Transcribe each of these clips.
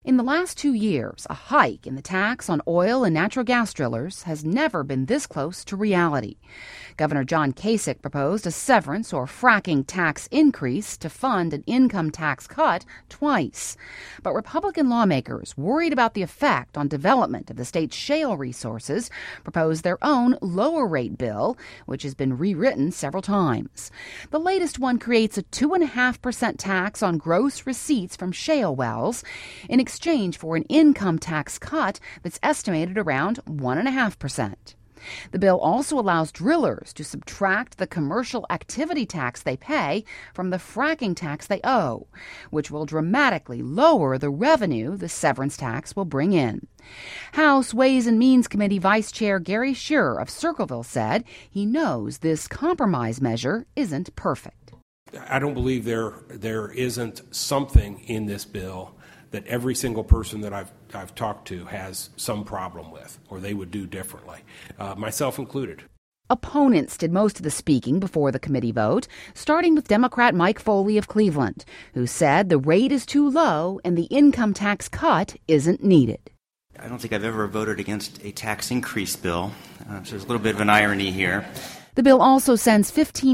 In the last 2 years, a hike in the tax on oil and natural gas drillers has never been this close to reality. Governor John Kasich proposed a severance or fracking tax increase to fund an income tax cut twice. But Republican lawmakers, worried about the effect on development of the state's shale resources, proposed their own lower rate bill, which has been rewritten several times. The latest one creates a 2.5% tax on gross receipts from shale wells in exchange for an income tax cut that's estimated around 1.5%. The bill also allows drillers to subtract the commercial activity tax they pay from the fracking tax they owe, which will dramatically lower the revenue the severance tax will bring in. House Ways and Means Committee Vice Chair Gary Scheer of Circleville said he knows this compromise measure isn't perfect. I don't believe there isn't something in this bill that every single person that I've talked to has some problem with, or they would do differently, myself included. Opponents did most of the speaking before the committee vote, starting with Democrat Mike Foley of Cleveland, who said the rate is too low and the income tax cut isn't needed. I don't think I've ever voted against a tax increase bill, so there's a little bit of an irony here. The bill also sends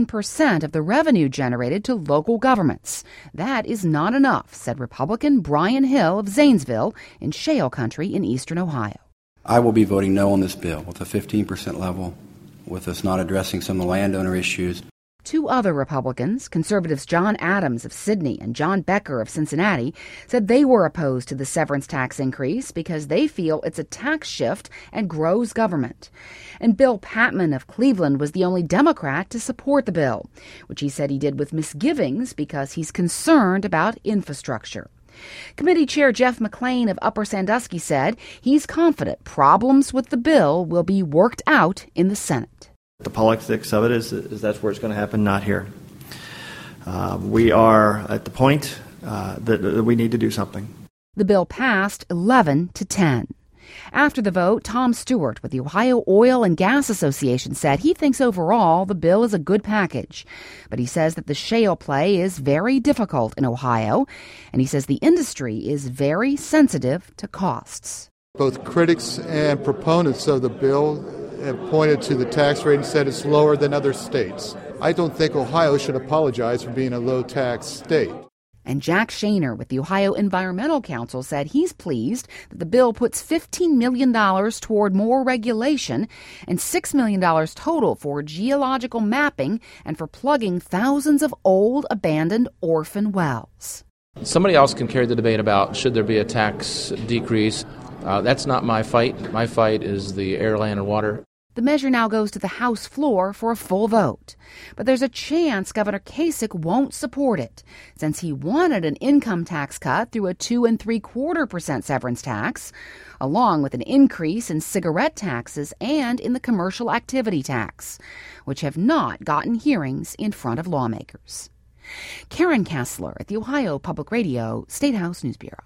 15% of the revenue generated to local governments. That is not enough, said Republican Brian Hill of Zanesville in shale country in eastern Ohio. I will be voting no on this bill with a 15% level, with us not addressing some of the landowner issues. Two other Republicans, conservatives John Adams of Sidney and John Becker of Cincinnati, said they were opposed to the severance tax increase because they feel it's a tax shift and grows government. And Bill Patman of Cleveland was the only Democrat to support the bill, which he said he did with misgivings because he's concerned about infrastructure. Committee Chair Jeff McClain of Upper Sandusky said he's confident problems with the bill will be worked out in the Senate. The politics of it is that's where it's going to happen, not here. We are at the point that we need to do something. The bill passed 11-10. After the vote, Tom Stewart with the Ohio Oil and Gas Association said he thinks overall the bill is a good package. But he says that the shale play is very difficult in Ohio, and he says the industry is very sensitive to costs. Both critics and proponents of the bill have pointed to the tax rate and said it's lower than other states. I don't think Ohio should apologize for being a low-tax state. And Jack Shaner with the Ohio Environmental Council said he's pleased that the bill puts $15 million toward more regulation and $6 million total for geological mapping and for plugging thousands of old, abandoned orphan wells. Somebody else can carry the debate about should there be a tax decrease. That's not my fight. My fight is the air, land, and water. The measure now goes to the House floor for a full vote. But there's a chance Governor Kasich won't support it, since he wanted an income tax cut through a 2 3/4% severance tax, along with an increase in cigarette taxes and in the commercial activity tax, which have not gotten hearings in front of lawmakers. Karen Kassler at the Ohio Public Radio State House News Bureau.